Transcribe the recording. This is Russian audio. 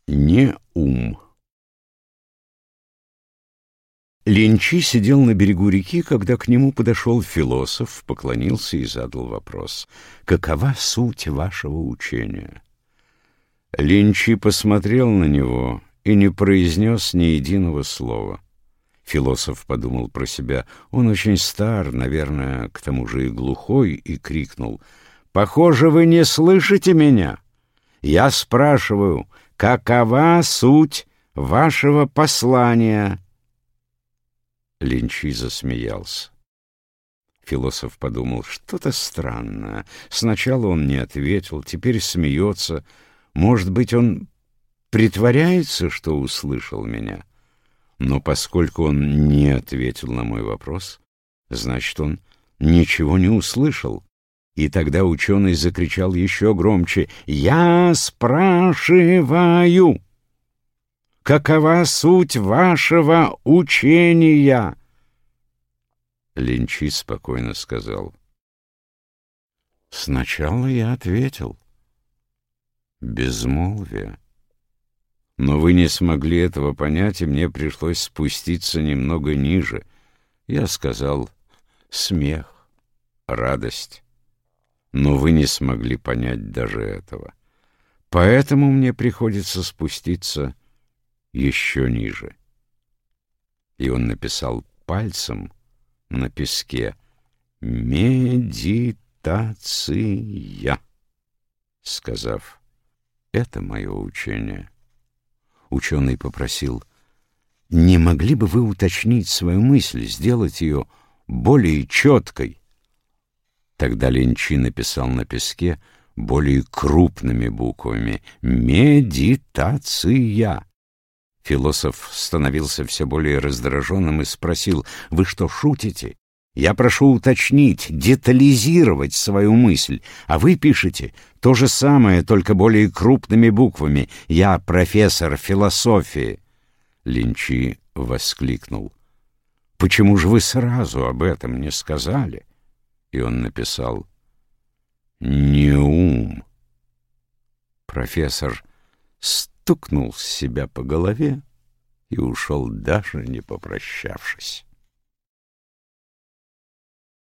Не ум. Линчи сидел на берегу реки, когда к нему подошел философ, поклонился и задал вопрос: «Какова суть вашего учения?» Линчи посмотрел на него и не произнес ни единого слова. Философ подумал про себя: он очень стар, наверное, к тому же и глухой, и крикнул: «Похоже, вы не слышите меня. Я спрашиваю, какова суть вашего послания?» Линчи засмеялся. Философ подумал: что-то странное. Сначала он не ответил, теперь смеется. Может быть, он притворяется, что услышал меня? Но поскольку он не ответил на мой вопрос, значит, он ничего не услышал. И тогда ученый закричал еще громче: «Я спрашиваю, какова суть вашего учения?» Линчи спокойно сказал: «Сначала я ответил. Безмолвие. Но вы не смогли этого понять, и мне пришлось спуститься немного ниже. Я сказал: смех, радость. Но вы не смогли понять даже этого. Поэтому мне приходится спуститься еще ниже». И он написал пальцем на песке: «Медитация», сказав: «Это мое учение». Ученый попросил: «Не могли бы вы уточнить свою мысль, сделать ее более четкой?» Тогда Линчи написал на песке более крупными буквами: «Медитация». Философ становился все более раздраженным и спросил: «Вы что, шутите? Я прошу уточнить, детализировать свою мысль, а вы пишете то же самое, только более крупными буквами. Я профессор философии». Линчи воскликнул: «Почему же вы сразу об этом не сказали?» И он написал: «Не ум». Профессор стукнул себя по голове и ушел, даже не попрощавшись.